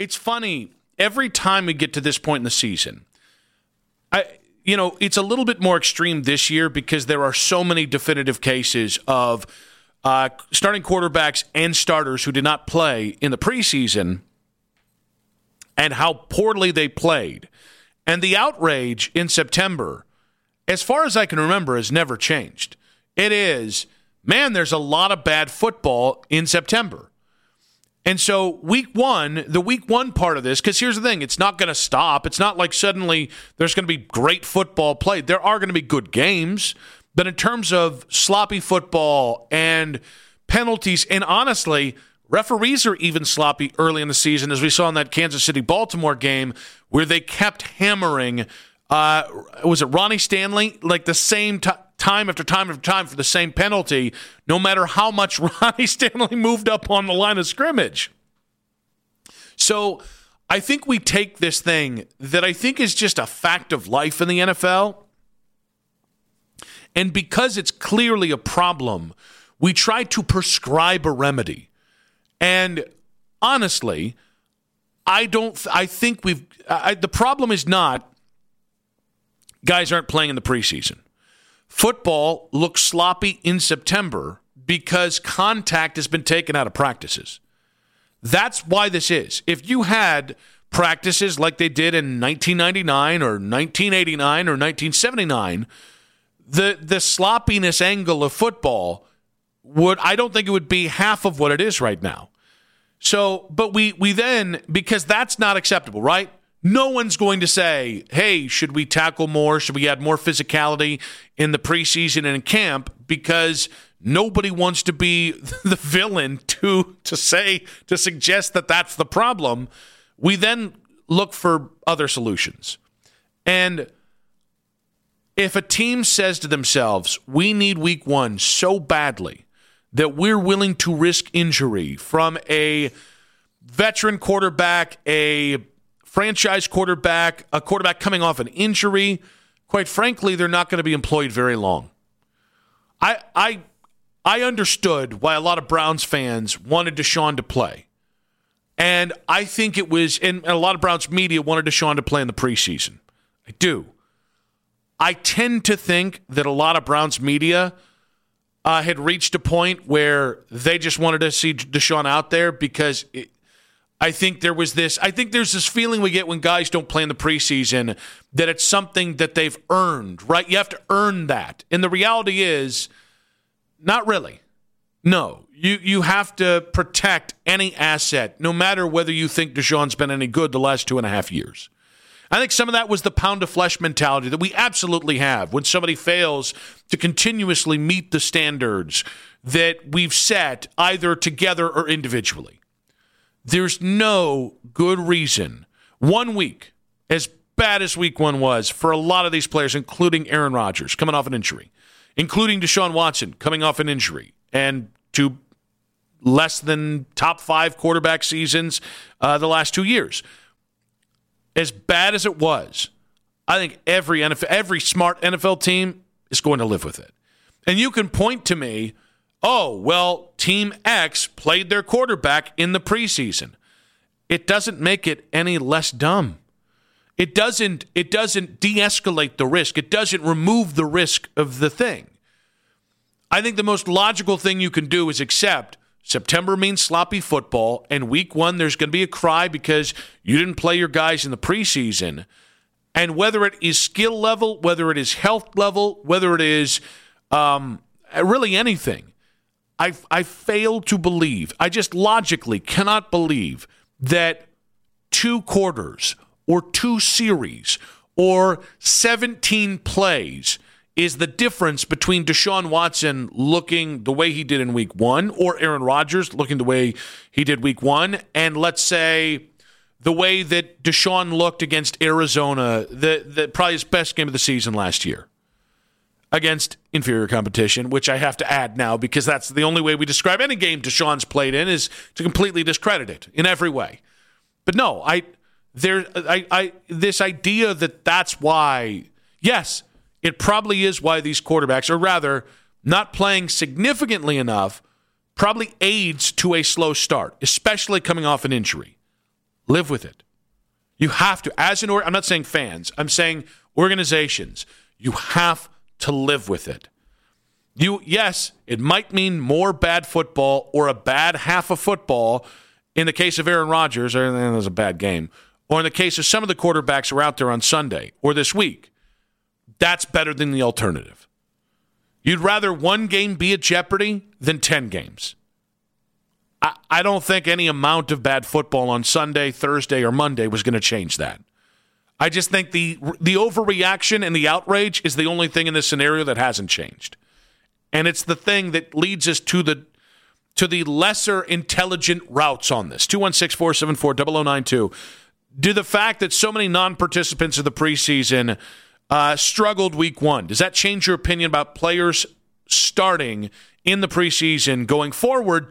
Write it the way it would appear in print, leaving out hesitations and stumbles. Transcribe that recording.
It's funny. Every time we get to this point in the season, it's a little bit more extreme this year because there are so many definitive cases of starting quarterbacks and starters who did not play in the preseason and how poorly they played. And the outrage in September, as far as I can remember, has never changed. It is, man, there's a lot of bad football in September. And so the week one part of this, because here's the thing, it's not going to stop. It's not like suddenly there's going to be great football played. There are going to be good games, but in terms of sloppy football and penalties, and honestly, referees are even sloppy early in the season, as we saw in that Kansas City-Baltimore game where they kept hammering, was it Ronnie Stanley? Like the same time after time after time for the same penalty, no matter how much Ronnie Stanley moved up on the line of scrimmage. So I think we take this thing that I think is just a fact of life in the NFL, and because it's clearly a problem, we try to prescribe a remedy. And honestly, the problem is not guys aren't playing in the preseason. Football looks sloppy in September because contact has been taken out of practices. That's why this is. If you had practices like they did in 1999 or 1989 or 1979, the sloppiness angle of football I don't think it would be half of what it is right now. So, but we then, because that's not acceptable, right? No one's going to say, hey, should we tackle more? Should we add more physicality in the preseason and in camp? Because nobody wants to be the villain to suggest that that's the problem. We then look for other solutions. And if a team says to themselves, we need week one so badly that we're willing to risk injury from a veteran quarterback, a franchise quarterback, a quarterback coming off an injury, quite frankly, they're not going to be employed very long. I understood why a lot of Browns fans wanted Deshaun to play. And I think it was, and a lot of Browns media wanted Deshaun to play in the preseason. I do. I tend to think that a lot of Browns media had reached a point where they just wanted to see Deshaun out there because I think there's this feeling we get when guys don't play in the preseason that it's something that they've earned, right? You have to earn that. And the reality is, not really. No, you have to protect any asset, no matter whether you think Deshaun's been any good the last 2.5 years. I think some of that was the pound of flesh mentality that we absolutely have when somebody fails to continuously meet the standards that we've set either together or individually. There's no good reason. 1 week, as bad as week one was for a lot of these players, including Aaron Rodgers coming off an injury, including Deshaun Watson coming off an injury, and to less than top 5 quarterback seasons the last 2 years. As bad as it was, I think every smart NFL team is going to live with it. And you can point to me, oh, well, Team X played their quarterback in the preseason. It doesn't make it any less dumb. It doesn't de-escalate the risk. It doesn't remove the risk of the thing. I think the most logical thing you can do is accept September means sloppy football, and week one there's going to be a cry because you didn't play your guys in the preseason. And whether it is skill level, whether it is health level, whether it is really anything, I fail to believe, I just logically cannot believe that 2 quarters or 2 series or 17 plays is the difference between Deshaun Watson looking the way he did in week one or Aaron Rodgers looking the way he did week one, and let's say the way that Deshaun looked against Arizona, the probably his best game of the season last year against inferior competition, which I have to add now because that's the only way we describe any game Deshaun's played in is to completely discredit it in every way. But no, this idea that that's why, yes, it probably is why these quarterbacks, or rather, not playing significantly enough, probably aids to a slow start, especially coming off an injury. Live with it. You have to. I'm not saying fans. I'm saying organizations. You have to live with it. Yes, it might mean more bad football or a bad half of football in the case of Aaron Rodgers, or it was a bad game, or in the case of some of the quarterbacks who are out there on Sunday or this week. That's better than the alternative. You'd rather one game be at jeopardy than 10 games. I don't think any amount of bad football on Sunday, Thursday, or Monday was going to change that. I just think the overreaction and the outrage is the only thing in this scenario that hasn't changed. And it's the thing that leads us to the lesser intelligent routes on this. 216-474-0092. Do the fact that so many non-participants of the preseason struggled week one, does that change your opinion about players starting in the preseason going forward?